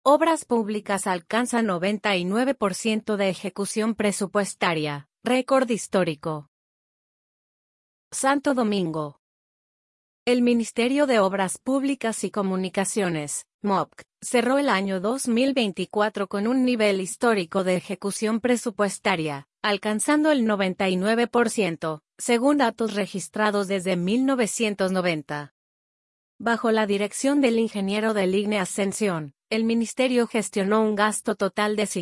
Obras públicas alcanza 99% de ejecución presupuestaria, récord histórico. Santo Domingo. El Ministerio de Obras Públicas y Comunicaciones, MOPC, cerró el año 2024 con un nivel histórico de ejecución presupuestaria, alcanzando el 99%, según datos registrados desde 1990. Bajo la dirección del ingeniero Deligne Ascensión, el ministerio gestionó un gasto total de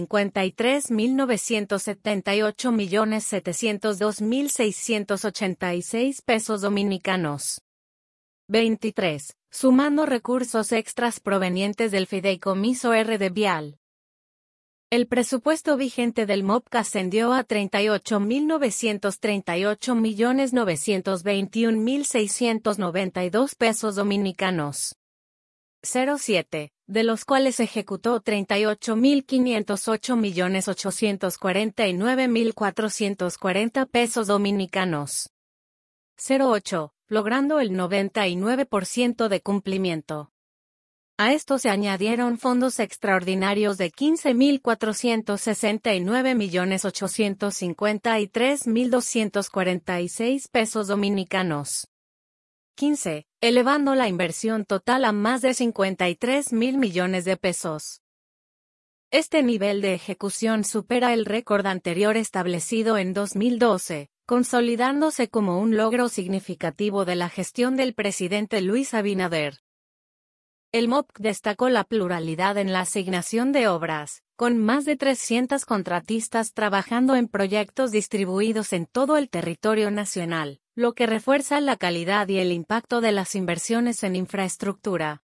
53.978.702.686 pesos dominicanos. 23, sumando recursos extras provenientes del Fideicomiso RD Vial. El presupuesto vigente del MOPC ascendió a 38.938.921.692 pesos dominicanos. 07, de los cuales ejecutó 38.508.849.440 pesos dominicanos. 08, logrando el 99% de cumplimiento. A esto se añadieron fondos extraordinarios de 15.469.853.246 pesos dominicanos. 15, elevando la inversión total a más de 53.000 millones de pesos. Este nivel de ejecución supera el récord anterior establecido en 2012, consolidándose como un logro significativo de la gestión del presidente Luis Abinader. El MOPC destacó la pluralidad en la asignación de obras, con más de 300 contratistas trabajando en proyectos distribuidos en todo el territorio nacional, lo que refuerza la calidad y el impacto de las inversiones en infraestructura.